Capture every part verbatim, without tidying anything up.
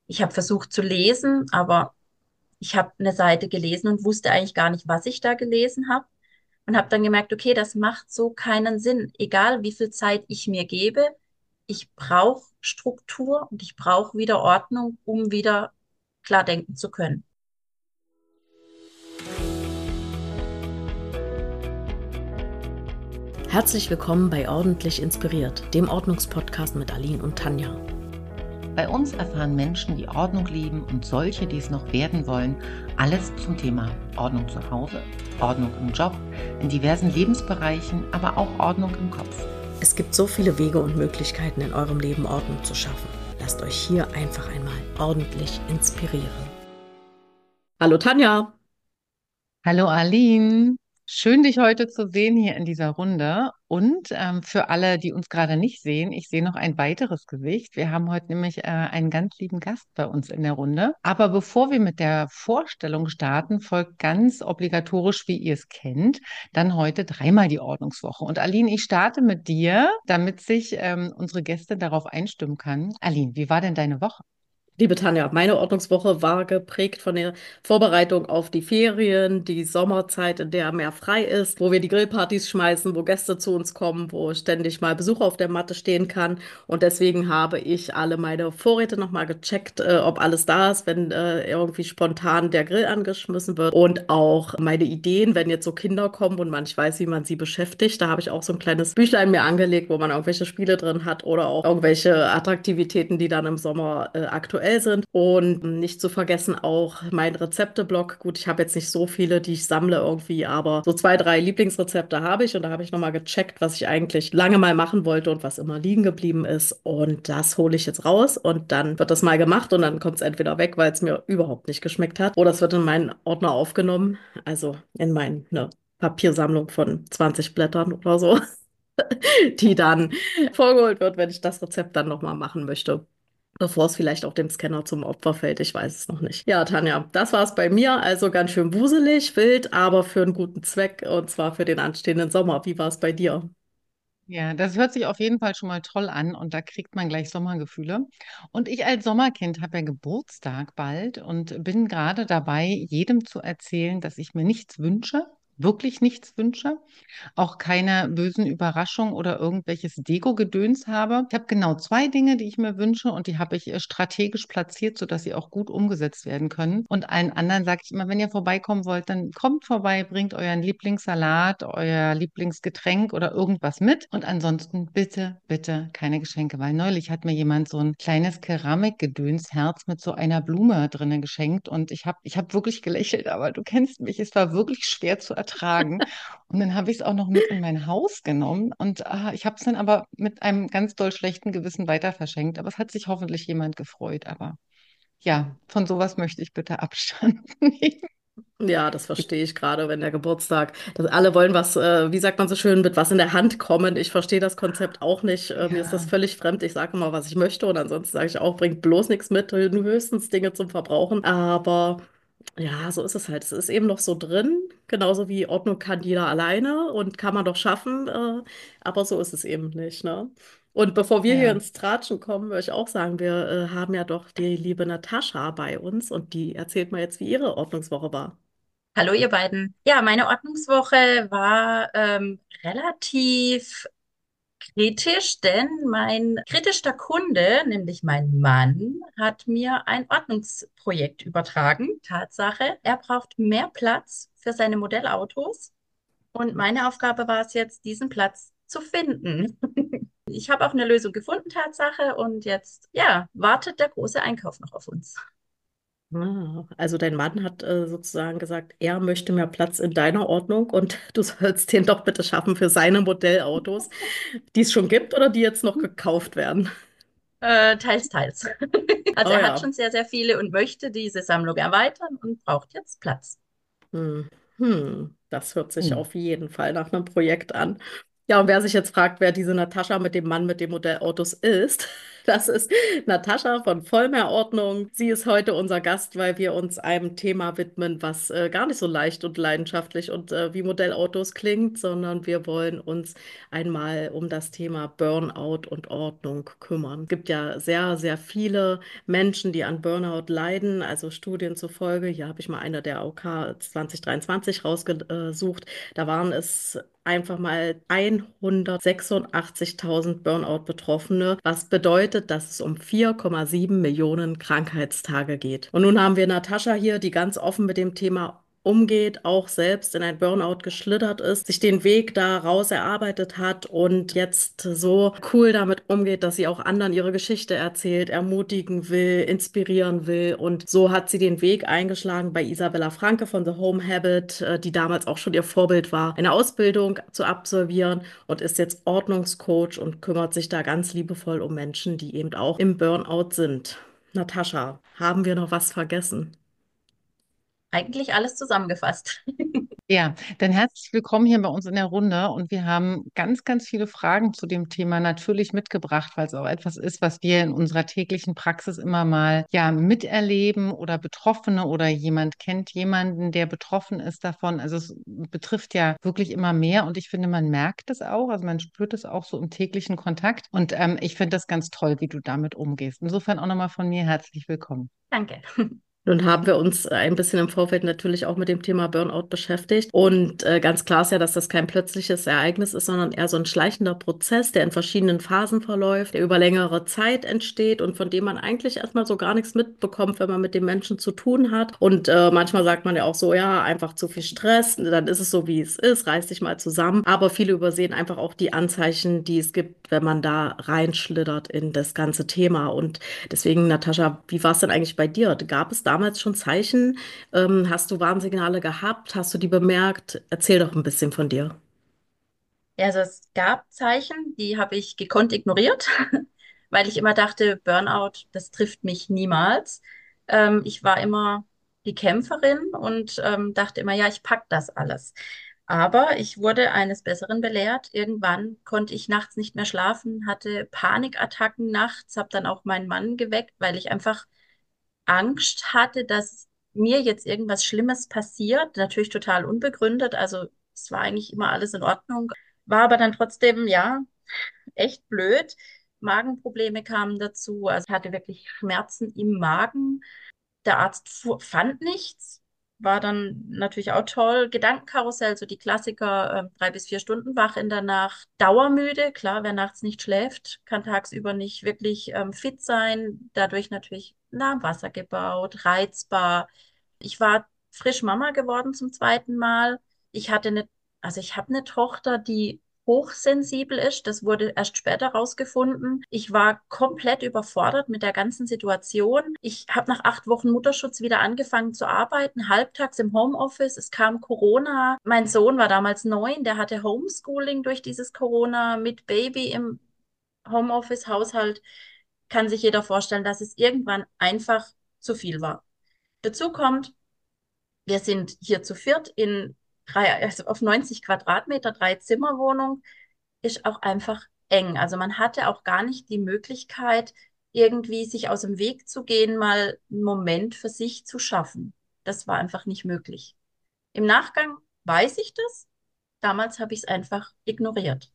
Ich habe versucht zu lesen, aber ich habe eine Seite gelesen und wusste eigentlich gar nicht, was ich da gelesen habe. Und habe dann gemerkt, okay, das macht so keinen Sinn. Egal wie viel Zeit ich mir gebe, ich brauche Struktur und ich brauche wieder Ordnung, um wieder klar denken zu können. Herzlich willkommen bei Ordentlich Inspiriert, dem Ordnungspodcast mit Aline und Tanja. Bei uns erfahren Menschen, die Ordnung lieben und solche, die es noch werden wollen, alles zum Thema Ordnung zu Hause, Ordnung im Job, in diversen Lebensbereichen, aber auch Ordnung im Kopf. Es gibt so viele Wege und Möglichkeiten in eurem Leben Ordnung zu schaffen. Lasst euch hier einfach einmal ordentlich inspirieren. Hallo Tanja. Hallo Aline, schön dich heute zu sehen hier in dieser Runde. Und ähm, für alle, die uns gerade nicht sehen, ich sehe noch ein weiteres Gesicht. Wir haben heute nämlich äh, einen ganz lieben Gast bei uns in der Runde. Aber bevor wir mit der Vorstellung starten, folgt ganz obligatorisch, wie ihr es kennt, dann heute dreimal die Ordnungswoche. Und Aline, ich starte mit dir, damit sich ähm, unsere Gäste darauf einstimmen kann. Aline, wie war denn deine Woche? Liebe Tanja, meine Ordnungswoche war geprägt von der Vorbereitung auf die Ferien, die Sommerzeit, in der mehr frei ist, wo wir die Grillpartys schmeißen, wo Gäste zu uns kommen, wo ständig mal Besuch auf der Matte stehen kann. Und deswegen habe ich alle meine Vorräte nochmal gecheckt, äh, ob alles da ist, wenn äh, irgendwie spontan der Grill angeschmissen wird. Und auch meine Ideen, wenn jetzt so Kinder kommen und man nicht weiß, wie man sie beschäftigt. Da habe ich auch so ein kleines Büchlein mir angelegt, wo man irgendwelche Spiele drin hat oder auch irgendwelche Attraktivitäten, die dann im Sommer äh, aktuell sind. Und nicht zu vergessen auch mein Rezepteblog. Gut, ich habe jetzt nicht so viele, die ich sammle irgendwie, aber so zwei, drei Lieblingsrezepte habe ich. Und da habe ich nochmal gecheckt, was ich eigentlich lange mal machen wollte und was immer liegen geblieben ist. Und das hole ich jetzt raus und dann wird das mal gemacht und dann kommt es entweder weg, weil es mir überhaupt nicht geschmeckt hat, oder es wird in meinen Ordner aufgenommen, also in meine Papiersammlung von zwanzig Blättern oder so, die dann vorgeholt wird, wenn ich das Rezept dann nochmal machen möchte. Bevor es vielleicht auch dem Scanner zum Opfer fällt, ich weiß es noch nicht. Ja, Tanja, das war es bei mir. Also ganz schön wuselig, wild, aber für einen guten Zweck und zwar für den anstehenden Sommer. Wie war es bei dir? Ja, das hört sich auf jeden Fall schon mal toll an und da kriegt man gleich Sommergefühle. Und ich als Sommerkind habe ja Geburtstag bald und bin gerade dabei, jedem zu erzählen, dass ich mir nichts wünsche, wirklich nichts wünsche, auch keine bösen Überraschungen oder irgendwelches Deko-Gedöns habe. Ich habe genau zwei Dinge, die ich mir wünsche und die habe ich äh, strategisch platziert, sodass sie auch gut umgesetzt werden können. Und allen anderen sage ich immer, wenn ihr vorbeikommen wollt, dann kommt vorbei, bringt euren Lieblingssalat, euer Lieblingsgetränk oder irgendwas mit. Und ansonsten bitte, bitte keine Geschenke, weil neulich hat mir jemand so ein kleines Keramikgedönsherz mit so einer Blume drinnen geschenkt und ich habe ich hab wirklich gelächelt, aber du kennst mich, es war wirklich schwer zu ertragen. Und dann habe ich es auch noch mit in mein Haus genommen und ah, ich habe es dann aber mit einem ganz doll schlechten Gewissen weiter verschenkt. Aber es hat sich hoffentlich jemand gefreut. Aber ja, von sowas möchte ich bitte Abstand nehmen. Ja, das verstehe ich gerade, wenn der Geburtstag, dass alle wollen was, äh, wie sagt man so schön, mit was in der Hand kommen. Ich verstehe das Konzept auch nicht. Äh, mir ist das Ja, völlig fremd. Ich sage immer, was ich möchte und ansonsten sage ich auch, bringt bloß nichts mit, nur höchstens Dinge zum Verbrauchen. Aber ja, so ist es halt. Es ist eben noch so drin, genauso wie Ordnung kann jeder alleine und kann man doch schaffen, äh, aber so ist es eben nicht, ne? Und bevor wir hier ja. ins Tratschen kommen, würde ich auch sagen, wir äh, haben ja doch die liebe Natascha bei uns und die erzählt mal jetzt, wie ihre Ordnungswoche war. Hallo ihr beiden. Ja, meine Ordnungswoche war ähm, relativ kritisch, denn mein kritischster Kunde, nämlich mein Mann, hat mir ein Ordnungsprojekt übertragen. Tatsache, er braucht mehr Platz für seine Modellautos und meine Aufgabe war es jetzt, diesen Platz zu finden. Ich habe auch eine Lösung gefunden, Tatsache, und jetzt, ja, wartet der große Einkauf noch auf uns. Ah, also dein Mann hat äh, sozusagen gesagt, er möchte mehr Platz in deiner Ordnung und du sollst den doch bitte schaffen für seine Modellautos, die es schon gibt oder die jetzt noch gekauft werden. Äh, teils, teils. Also Oh er hat ja. schon sehr, sehr viele und möchte diese Sammlung erweitern und braucht jetzt Platz. Hm. Hm. Das hört sich Hm. auf jeden Fall nach einem Projekt an. Ja, und wer sich jetzt fragt, wer diese Natascha mit dem Mann mit den Modellautos ist, Das ist Natascha von Vollmehrordnung. Sie ist heute unser Gast, weil wir uns einem Thema widmen, was äh, gar nicht so leicht und leidenschaftlich und äh, wie Modellautos klingt, sondern wir wollen uns einmal um das Thema Burnout und Ordnung kümmern. Es gibt ja sehr, sehr viele Menschen, die an Burnout leiden, also Studien zufolge. Hier habe ich mal eine der A O K zwanzig dreiundzwanzig rausgesucht. Da waren es einfach mal hundertsechsundachtzigtausend Burnout-Betroffene, was bedeutet, dass es um vier Komma sieben Millionen Krankheitstage geht. Und nun haben wir Natascha hier, die ganz offen mit dem Thema umgeht, auch selbst in ein Burnout geschlittert ist, sich den Weg da raus erarbeitet hat und jetzt so cool damit umgeht, dass sie auch anderen ihre Geschichte erzählt, ermutigen will, inspirieren will. Und so hat sie den Weg eingeschlagen bei Isabella Franke von The Home Habit, äh, die damals auch schon ihr Vorbild war, eine Ausbildung zu absolvieren und ist jetzt Ordnungscoach und kümmert sich da ganz liebevoll um Menschen, die eben auch im Burnout sind. Natascha, haben wir noch was vergessen? Eigentlich alles zusammengefasst. Ja, dann herzlich willkommen hier bei uns in der Runde und wir haben ganz, ganz viele Fragen zu dem Thema natürlich mitgebracht, weil es auch etwas ist, was wir in unserer täglichen Praxis immer mal ja miterleben oder Betroffene oder jemand kennt jemanden, der betroffen ist davon. Also es betrifft ja wirklich immer mehr und ich finde, man merkt es auch, also man spürt es auch so im täglichen Kontakt und ähm, ich finde das ganz toll, wie du damit umgehst. Insofern auch nochmal von mir herzlich willkommen. Danke. Nun haben wir uns ein bisschen im Vorfeld natürlich auch mit dem Thema Burnout beschäftigt. Und äh, ganz klar ist ja, dass das kein plötzliches Ereignis ist, sondern eher so ein schleichender Prozess, der in verschiedenen Phasen verläuft, der über längere Zeit entsteht und von dem man eigentlich erstmal so gar nichts mitbekommt, wenn man mit dem Menschen zu tun hat. Und äh, manchmal sagt man ja auch so, ja, einfach zu viel Stress, dann ist es so, wie es ist, reiß dich mal zusammen. Aber viele übersehen einfach auch die Anzeichen, die es gibt, wenn man da reinschlittert in das ganze Thema. Und deswegen, Natascha, wie war es denn eigentlich bei dir? Gab es damals schon Zeichen? Ähm, hast du Warnsignale gehabt? Hast du die bemerkt? Erzähl doch ein bisschen von dir. Ja, also es gab Zeichen, die habe ich gekonnt ignoriert, weil ich immer dachte, Burnout, das trifft mich niemals. Ähm, ich war immer die Kämpferin und ähm, dachte immer, ja, ich pack das alles. Aber ich wurde eines Besseren belehrt. Irgendwann konnte ich nachts nicht mehr schlafen, hatte Panikattacken nachts, habe dann auch meinen Mann geweckt, weil ich einfach Angst hatte, dass mir jetzt irgendwas Schlimmes passiert. Natürlich total unbegründet. Also es war eigentlich immer alles in Ordnung. War aber dann trotzdem, ja, echt blöd. Magenprobleme kamen dazu. Also ich hatte wirklich Schmerzen im Magen. Der Arzt fu- fand nichts. War dann natürlich auch toll. Gedankenkarussell, so die Klassiker, ähm, drei bis vier Stunden wach in der Nacht. Dauermüde, klar, wer nachts nicht schläft, kann tagsüber nicht wirklich ähm, fit sein. Dadurch natürlich na, Wasser gebaut, reizbar. Ich war frisch Mama geworden zum zweiten Mal. Ich hatte eine, also ich habe eine Tochter, die hochsensibel ist. Das wurde erst später rausgefunden. Ich war komplett überfordert mit der ganzen Situation. Ich habe nach acht Wochen Mutterschutz wieder angefangen zu arbeiten, halbtags im Homeoffice. Es kam Corona. Mein Sohn war damals neun, der hatte Homeschooling durch dieses Corona mit Baby im Homeoffice-Haushalt. Kann sich jeder vorstellen, dass es irgendwann einfach zu viel war. Dazu kommt, wir sind hier zu viert in drei, also auf neunzig Quadratmeter, drei Zimmerwohnung, ist auch einfach eng. Also man hatte auch gar nicht die Möglichkeit, irgendwie sich aus dem Weg zu gehen, mal einen Moment für sich zu schaffen. Das war einfach nicht möglich. Im Nachgang weiß ich das. Damals habe ich es einfach ignoriert.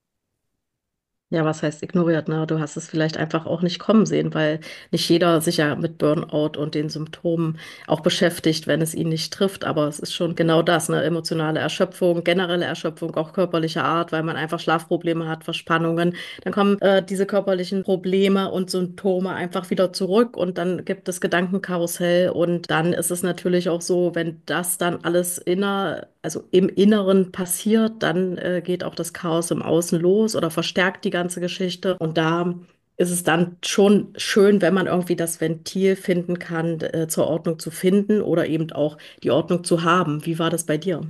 Ja, was heißt ignoriert, ne? Du hast es vielleicht einfach auch nicht kommen sehen, weil nicht jeder sich ja mit Burnout und den Symptomen auch beschäftigt, wenn es ihn nicht trifft. Aber es ist schon genau das, ne? Emotionale Erschöpfung, generelle Erschöpfung, auch körperlicher Art, weil man einfach Schlafprobleme hat, Verspannungen. Dann kommen äh, diese körperlichen Probleme und Symptome einfach wieder zurück und dann gibt es Gedankenkarussell und dann ist es natürlich auch so, wenn das dann alles inner, also im Inneren passiert, dann äh, geht auch das Chaos im Außen los oder verstärkt die ganze Geschichte. Und da ist es dann schon schön, wenn man irgendwie das Ventil finden kann, äh, zur Ordnung zu finden oder eben auch die Ordnung zu haben. Wie war das bei dir?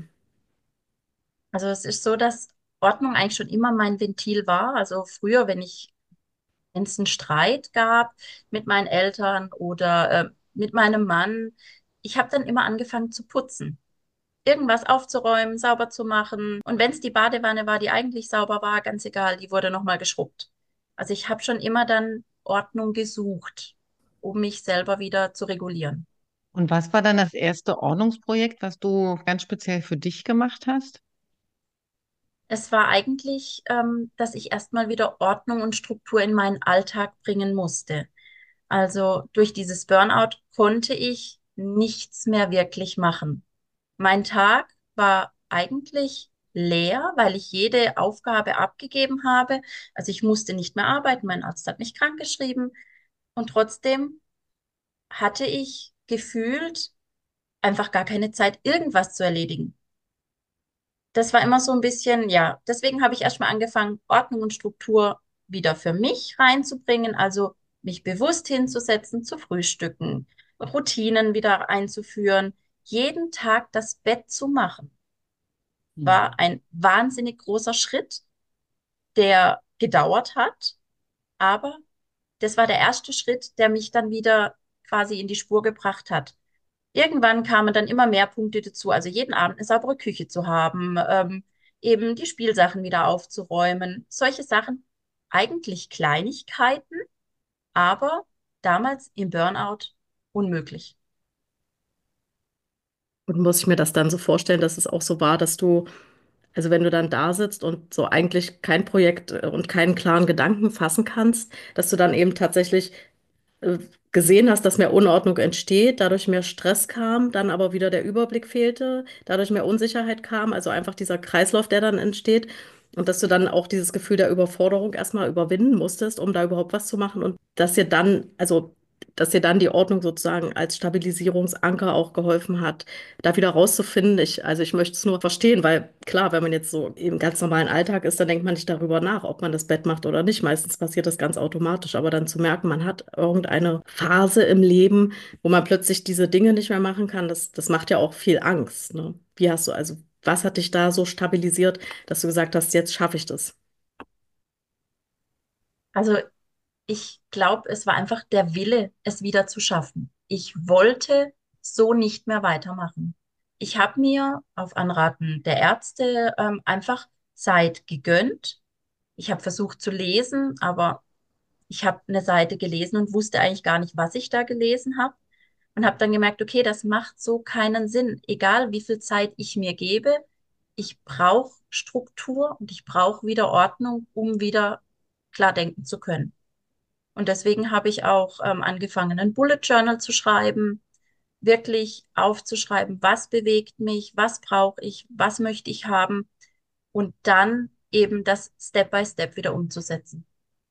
Also es ist so, dass Ordnung eigentlich schon immer mein Ventil war. Also früher, wenn ich, wenn es einen Streit gab mit meinen Eltern oder äh, mit meinem Mann, ich habe dann immer angefangen zu putzen. Irgendwas aufzuräumen, sauber zu machen. Und wenn es die Badewanne war, die eigentlich sauber war, ganz egal, die wurde nochmal geschrubbt. Also ich habe schon immer dann Ordnung gesucht, um mich selber wieder zu regulieren. Und was war dann das erste Ordnungsprojekt, was du ganz speziell für dich gemacht hast? Es war eigentlich, ähm, dass ich erstmal wieder Ordnung und Struktur in meinen Alltag bringen musste. Also durch dieses Burnout konnte ich nichts mehr wirklich machen. Mein Tag war eigentlich leer, weil ich jede Aufgabe abgegeben habe. Also ich musste nicht mehr arbeiten, mein Arzt hat mich krankgeschrieben und trotzdem hatte ich gefühlt einfach gar keine Zeit, irgendwas zu erledigen. Das war immer so ein bisschen, ja, deswegen habe ich erstmal angefangen, Ordnung und Struktur wieder für mich reinzubringen, also mich bewusst hinzusetzen, zu frühstücken, Routinen wieder einzuführen, jeden Tag das Bett zu machen, war Hm. ein wahnsinnig großer Schritt, der gedauert hat, aber das war der erste Schritt, der mich dann wieder quasi in die Spur gebracht hat. Irgendwann kamen dann immer mehr Punkte dazu, also jeden Abend eine saubere Küche zu haben, ähm, eben die Spielsachen wieder aufzuräumen, solche Sachen, eigentlich Kleinigkeiten, aber damals im Burnout unmöglich. Und muss ich mir das dann so vorstellen, dass es auch so war, dass du, also wenn du dann da sitzt und so eigentlich kein Projekt äh, und keinen klaren Gedanken fassen kannst, dass du dann eben tatsächlich äh, gesehen hast, dass mehr Unordnung entsteht, dadurch mehr Stress kam, dann aber wieder der Überblick fehlte, dadurch mehr Unsicherheit kam, also einfach dieser Kreislauf, der dann entsteht und dass du dann auch dieses Gefühl der Überforderung erstmal überwinden musstest, um da überhaupt was zu machen und dass dir dann, also dass dir dann die Ordnung sozusagen als Stabilisierungsanker auch geholfen hat, da wieder rauszufinden. Ich, also ich möchte es nur verstehen, weil klar, wenn man jetzt so im ganz normalen Alltag ist, dann denkt man nicht darüber nach, ob man das Bett macht oder nicht. Meistens passiert das ganz automatisch, aber dann zu merken, man hat irgendeine Phase im Leben, wo man plötzlich diese Dinge nicht mehr machen kann, das, das macht ja auch viel Angst, ne? Wie hast du, also was hat dich da so stabilisiert, dass du gesagt hast, jetzt schaffe ich das? Also ich glaube, es war einfach der Wille, es wieder zu schaffen. Ich wollte so nicht mehr weitermachen. Ich habe mir auf Anraten der Ärzte ähm, einfach Zeit gegönnt. Ich habe versucht zu lesen, aber ich habe eine Seite gelesen und wusste eigentlich gar nicht, was ich da gelesen habe. Und habe dann gemerkt, okay, das macht so keinen Sinn. Egal wie viel Zeit ich mir gebe, ich brauche Struktur und ich brauche wieder Ordnung, um wieder klar denken zu können. Und deswegen habe ich auch ähm, angefangen, ein Bullet Journal zu schreiben, wirklich aufzuschreiben, was bewegt mich, was brauche ich, was möchte ich haben und dann eben das Step by Step wieder umzusetzen.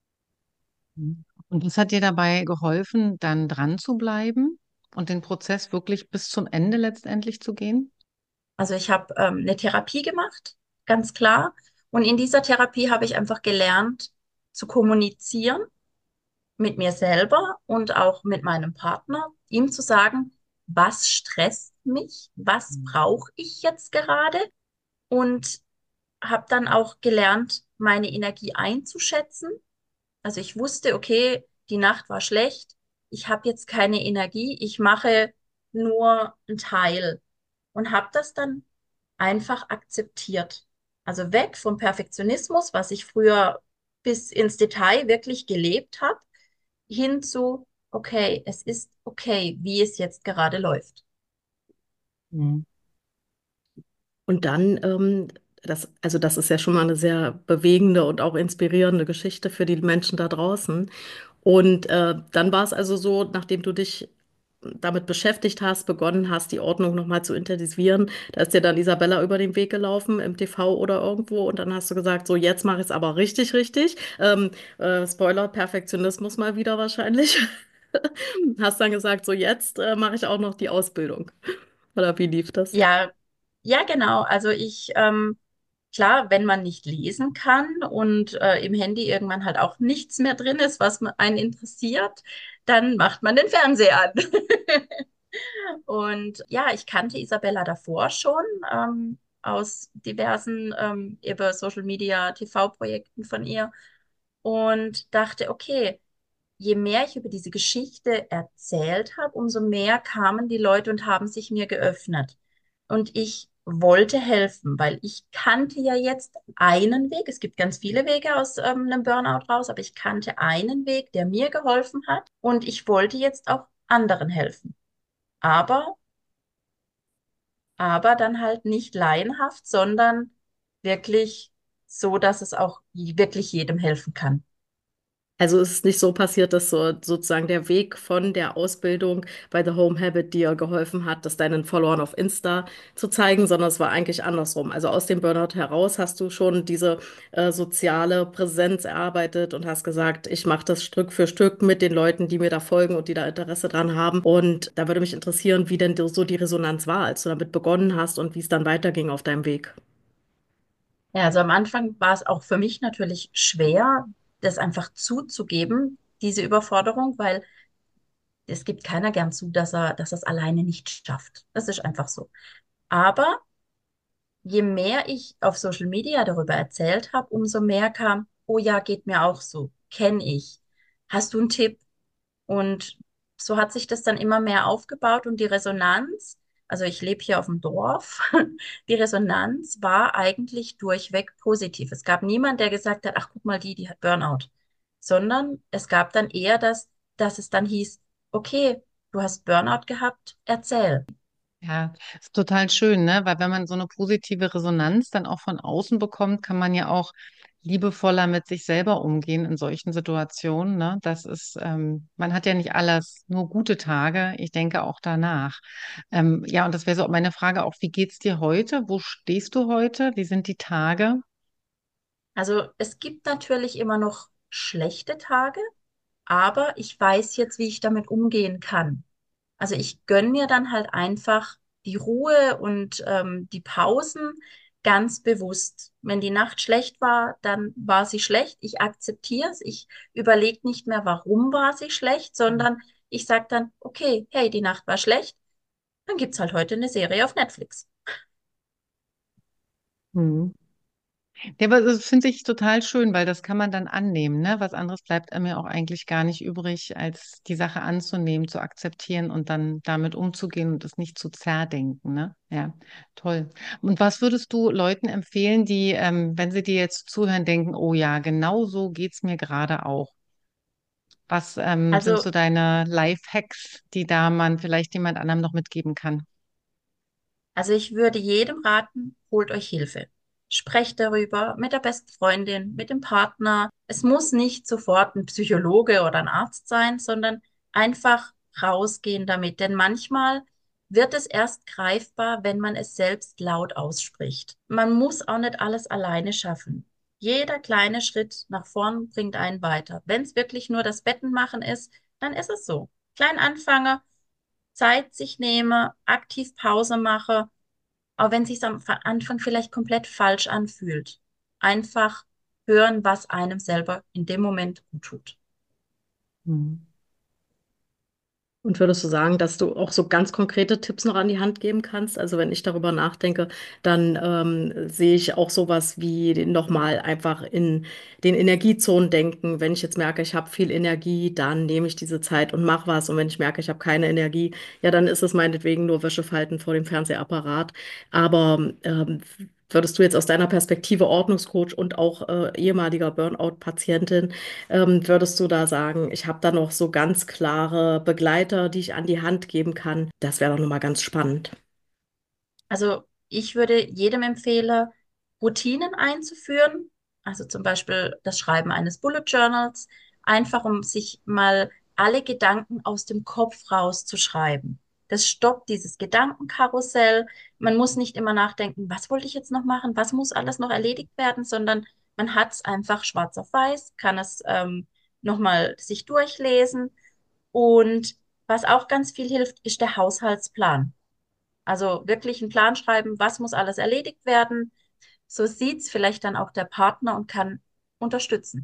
Hm. Und was hat dir dabei geholfen, dann dran zu bleiben und den Prozess wirklich bis zum Ende letztendlich zu gehen? Also ich habe ähm, eine Therapie gemacht, ganz klar. Und in dieser Therapie habe ich einfach gelernt zu kommunizieren mit mir selber und auch mit meinem Partner, ihm zu sagen, was stresst mich, was Hm. brauche ich jetzt gerade und habe dann auch gelernt, meine Energie einzuschätzen. Also ich wusste, okay, die Nacht war schlecht, ich habe jetzt keine Energie, ich mache nur einen Teil und habe das dann einfach akzeptiert. Also weg vom Perfektionismus, was ich früher bis ins Detail wirklich gelebt habe, hin zu, okay, es ist okay, wie es jetzt gerade läuft. Hm. Und dann, ähm, das, also das ist ja schon mal eine sehr bewegende und auch inspirierende Geschichte für die Menschen da draußen. Und äh, dann war es also so, nachdem du dich damit beschäftigt hast, begonnen hast, die Ordnung nochmal zu intensivieren, da ist dir dann Isabella über den Weg gelaufen, im T V oder irgendwo, und dann hast du gesagt, so jetzt mache ich es aber richtig, richtig. Ähm, äh, Spoiler, Perfektionismus mal wieder wahrscheinlich. Hast dann gesagt, so jetzt äh, mache ich auch noch die Ausbildung. Oder wie lief das? Ja, ja, genau. Also ich, ähm, klar, wenn man nicht lesen kann und äh, im Handy irgendwann halt auch nichts mehr drin ist, was man- einen interessiert, dann macht man den Fernseher an. Und ja, ich kannte Isabella davor schon ähm, aus diversen ähm, über Social Media T V-Projekten von ihr und dachte, okay, je mehr ich über diese Geschichte erzählt habe, umso mehr kamen die Leute und haben sich mir geöffnet. Und ich wollte helfen, weil ich kannte ja jetzt einen Weg. Es gibt ganz viele Wege aus ähm, einem Burnout raus, aber ich kannte einen Weg, der mir geholfen hat und ich wollte jetzt auch anderen helfen. Aber, aber dann halt nicht laienhaft, sondern wirklich so, dass es auch wirklich jedem helfen kann. Also ist es nicht so passiert, dass so sozusagen der Weg von der Ausbildung bei The Home Habit dir geholfen hat, das deinen Followern auf Insta zu zeigen, sondern es war eigentlich andersrum. Also aus dem Burnout heraus hast du schon diese äh, soziale Präsenz erarbeitet und hast gesagt, ich mache das Stück für Stück mit den Leuten, die mir da folgen und die da Interesse dran haben. Und da würde mich interessieren, wie denn so die Resonanz war, als du damit begonnen hast und wie es dann weiterging auf deinem Weg. Ja, also am Anfang war es auch für mich natürlich schwer, das einfach zuzugeben, diese Überforderung, weil es gibt keiner gern zu, dass er, dass er es alleine nicht schafft. Das ist einfach so. Aber je mehr ich auf Social Media darüber erzählt habe, umso mehr kam, oh ja, geht mir auch so, kenne ich. Hast du einen Tipp? Und so hat sich das dann immer mehr aufgebaut und die Resonanz, also ich lebe hier auf dem Dorf, die Resonanz war eigentlich durchweg positiv. Es gab niemand, der gesagt hat, ach guck mal, die, die hat Burnout, sondern es gab dann eher das, dass es dann hieß, okay, du hast Burnout gehabt, erzähl. Ja, ist total schön, ne? Weil wenn man so eine positive Resonanz dann auch von außen bekommt, kann man ja auch liebevoller mit sich selber umgehen in solchen Situationen, ne? Das ist, ähm, man hat ja nicht alles nur gute Tage. Ich denke auch danach. Ähm, ja, und das wäre so meine Frage auch, wie geht's dir heute? Wo stehst du heute? Wie sind die Tage? Also es gibt natürlich immer noch schlechte Tage, aber ich weiß jetzt, wie ich damit umgehen kann. Also ich gönne mir dann halt einfach die Ruhe und ähm, die Pausen ganz bewusst. Wenn die Nacht schlecht war, dann war sie schlecht. Ich akzeptiere es. Ich überlege nicht mehr, warum war sie schlecht, sondern ich sage dann, okay, hey, die Nacht war schlecht, dann gibt's halt heute eine Serie auf Netflix. Mhm. Ja, aber das finde ich total schön, weil das kann man dann annehmen, ne? Was anderes bleibt einem ja auch eigentlich gar nicht übrig, als die Sache anzunehmen, zu akzeptieren und dann damit umzugehen und es nicht zu zerdenken, ne? Ja, toll. Und was würdest du Leuten empfehlen, die, ähm, wenn sie dir jetzt zuhören, denken, oh ja, genau so geht's mir gerade auch? Was, ähm, sind so Also deine Life-Hacks, die da man vielleicht jemand anderem noch mitgeben kann? Also ich würde jedem raten, holt euch Hilfe. Sprecht darüber mit der besten Freundin, mit dem Partner. Es muss nicht sofort ein Psychologe oder ein Arzt sein, sondern einfach rausgehen damit. Denn manchmal wird es erst greifbar, wenn man es selbst laut ausspricht. Man muss auch nicht alles alleine schaffen. Jeder kleine Schritt nach vorn bringt einen weiter. Wenn es wirklich nur das Betten machen ist, dann ist es so. Klein anfange, Zeit sich nehme, aktiv Pause mache, auch wenn es sich am Anfang vielleicht komplett falsch anfühlt. Einfach hören, was einem selber in dem Moment gut tut. Mhm. Und würdest du sagen, dass du auch so ganz konkrete Tipps noch an die Hand geben kannst? Also wenn ich darüber nachdenke, dann ähm, sehe ich auch sowas wie nochmal einfach in den Energiezonen denken. Wenn ich jetzt merke, ich habe viel Energie, dann nehme ich diese Zeit und mache was. Und wenn ich merke, ich habe keine Energie, ja, dann ist es meinetwegen nur Wäsche falten vor dem Fernsehapparat. Aber ähm, würdest du jetzt aus deiner Perspektive Ordnungscoach und auch äh, ehemaliger Burnout-Patientin, ähm, würdest du da sagen, ich habe da noch so ganz klare Begleiter, die ich an die Hand geben kann? Das wäre doch nochmal ganz spannend. Also ich würde jedem empfehlen, Routinen einzuführen, also zum Beispiel das Schreiben eines Bullet Journals, einfach um sich mal alle Gedanken aus dem Kopf rauszuschreiben. Das stoppt dieses Gedankenkarussell. Man muss nicht immer nachdenken, was wollte ich jetzt noch machen, was muss alles noch erledigt werden, sondern man hat es einfach schwarz auf weiß, kann es ähm, nochmal sich durchlesen. Und was auch ganz viel hilft, ist der Haushaltsplan. Also wirklich einen Plan schreiben, was muss alles erledigt werden. So sieht's vielleicht dann auch der Partner und kann unterstützen.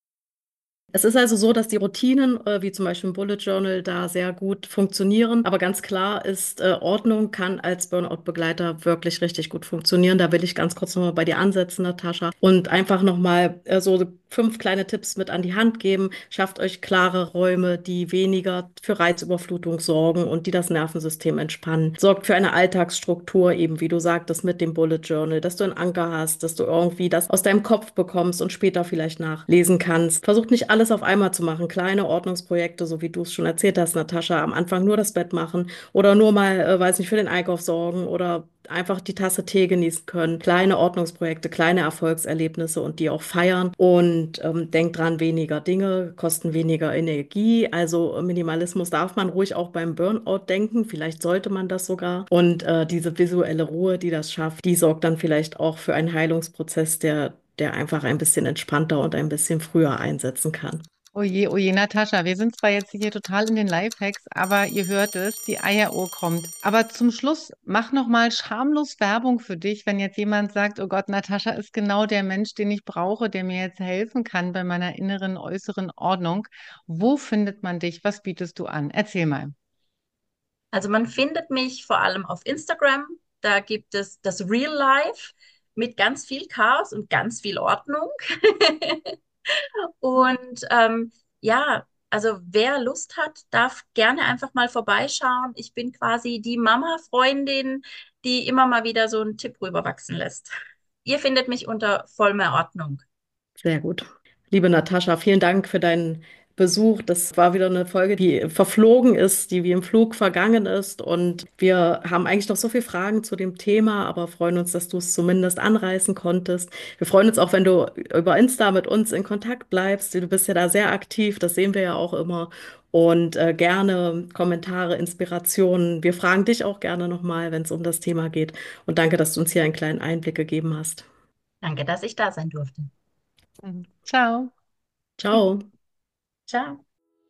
Es ist also so, dass die Routinen, äh, wie zum Beispiel ein Bullet Journal, da sehr gut funktionieren. Aber ganz klar ist, äh, Ordnung kann als Burnout-Begleiter wirklich richtig gut funktionieren. Da will ich ganz kurz nochmal bei dir ansetzen, Natascha. Und einfach nochmal äh, so fünf kleine Tipps mit an die Hand geben. Schafft euch klare Räume, die weniger für Reizüberflutung sorgen und die das Nervensystem entspannen. Sorgt für eine Alltagsstruktur, eben wie du sagtest, mit dem Bullet Journal, dass du einen Anker hast, dass du irgendwie das aus deinem Kopf bekommst und später vielleicht nachlesen kannst. Versucht nicht alles auf einmal zu machen. Kleine Ordnungsprojekte, so wie du es schon erzählt hast, Natascha, am Anfang nur das Bett machen oder nur mal, äh, weiß nicht, für den Einkauf sorgen oder einfach die Tasse Tee genießen können. Kleine Ordnungsprojekte, kleine Erfolgserlebnisse und die auch feiern. Und ähm, denkt dran, weniger Dinge kosten weniger Energie. Also Minimalismus darf man ruhig auch beim Burnout denken. Vielleicht sollte man das sogar. Und äh, diese visuelle Ruhe, die das schafft, die sorgt dann vielleicht auch für einen Heilungsprozess, der, der einfach ein bisschen entspannter und ein bisschen früher einsetzen kann. Oje, oje, Natascha, wir sind zwar jetzt hier total in den Lifehacks, aber ihr hört es, die Eieruhr kommt. Aber zum Schluss, mach nochmal schamlos Werbung für dich, wenn jetzt jemand sagt, oh Gott, Natascha ist genau der Mensch, den ich brauche, der mir jetzt helfen kann bei meiner inneren, äußeren Ordnung. Wo findet man dich? Was bietest du an? Erzähl mal. Also man findet mich vor allem auf Instagram. Da gibt es das Real Life mit ganz viel Chaos und ganz viel Ordnung. Und ähm, ja, also wer Lust hat, darf gerne einfach mal vorbeischauen. Ich bin quasi die Mama-Freundin, die immer mal wieder so einen Tipp rüberwachsen lässt. Ihr findet mich unter Vollmer Ordnung. Sehr gut. Liebe Natascha, vielen Dank für deinen Besuch. Das war wieder eine Folge, die verflogen ist, die wie im Flug vergangen ist. Und wir haben eigentlich noch so viele Fragen zu dem Thema, aber freuen uns, dass du es zumindest anreißen konntest. Wir freuen uns auch, wenn du über Insta mit uns in Kontakt bleibst. Du bist ja da sehr aktiv, das sehen wir ja auch immer. Und äh, gerne Kommentare, Inspirationen. Wir fragen dich auch gerne nochmal, wenn es um das Thema geht. Und danke, dass du uns hier einen kleinen Einblick gegeben hast. Danke, dass ich da sein durfte. Mhm. Ciao. Ciao. Ciao.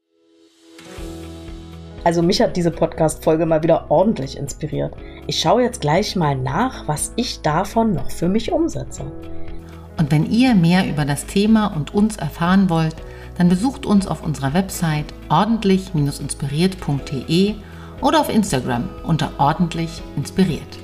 Also mich hat diese Podcast-Folge mal wieder ordentlich inspiriert. Ich schaue jetzt gleich mal nach, was ich davon noch für mich umsetze. Und wenn ihr mehr über das Thema und uns erfahren wollt, dann besucht uns auf unserer Website ordentlich Bindestrich inspiriert punkt de oder auf Instagram unter ordentlich inspiriert.